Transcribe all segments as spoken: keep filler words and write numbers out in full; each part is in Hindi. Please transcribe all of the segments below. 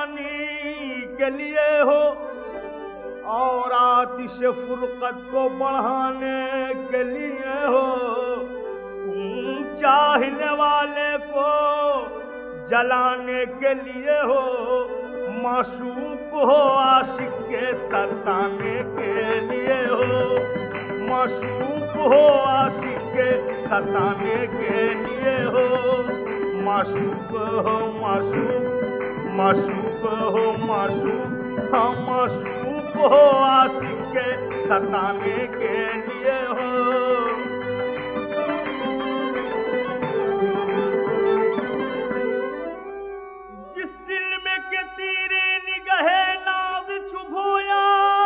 जवानी के लिए हो और आतिश फुरकत को बढ़ाने के लिए हो। तुम चाहने वाले को जलाने के लिए हो, माशूक हो आशिक के सताने के लिए हो, माशूक हो आशिक के सताने के लिए हो, माशूक हो माशूक, माशूक हो माशूक, हाँ माशूक हो आशिक के सताने के लिए हो। जिस दिल में के तेरे निगहे नाव चुभोया,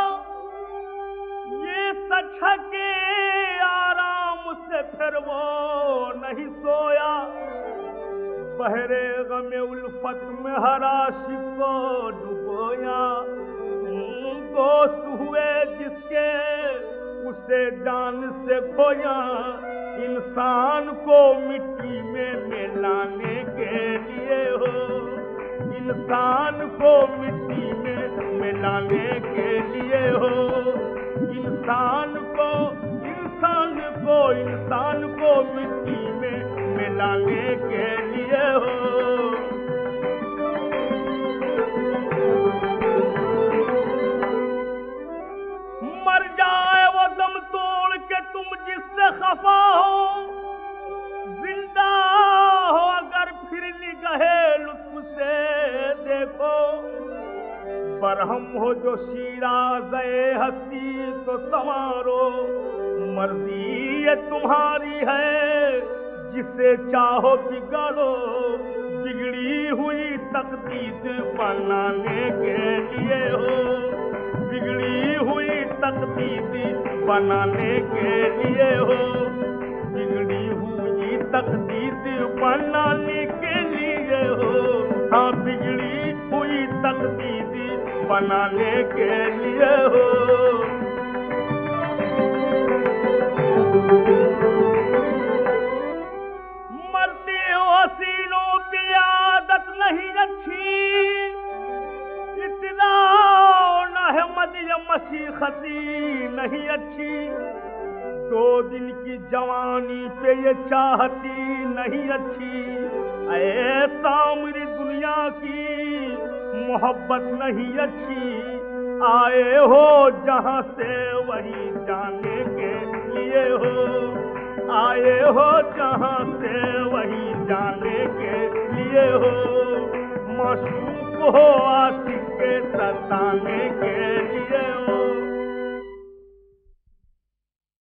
ये सच के आराम से फिर वो नहीं सोया। बहरे गमे उल्फत में हर आशिक को डुबोया। दोस्त हुए जिसके उसे जान से खोया। इंसान को मिट्टी में मिलाने के लिए हो, इंसान को मिट्टी में मिलाने के लिए हो, इंसान को इंसान को इंसान को मिट्टी में मिलाने के लिए हो। मर जाए वो दम तोड़ के तुम जिससे खफा हो, जिंदा हो अगर फिर निगहे लुत्फ से देखो। बरहम हो जो शीराज़े हस्ती तो संवारो, मर्जी ये तुम्हारी है जिसे चाहो बिगाड़ो। बिगड़ी हुई तकदीर बनाने के लिए हो, बिगड़ी हुई तकदीर बनाने के लिए हो, बिगड़ी हुई तकदीर बनाने के लिए हो, हाँ बिगड़ी हुई तकदीर बनाने के लिए हो। मरते हो हसीनों पे आदत नहीं अच्छी, इतना नहमद या मसीखती नहीं अच्छी। दो दिन की जवानी पे ये चाहती नहीं अच्छी। ऐ सामरी दुनिया की मोहब्बत नहीं अच्छी। आए हो जहां से वही जाने के लिए हो, आए हो जहां से वही जाने के लिए हो। माशूक हो आशिक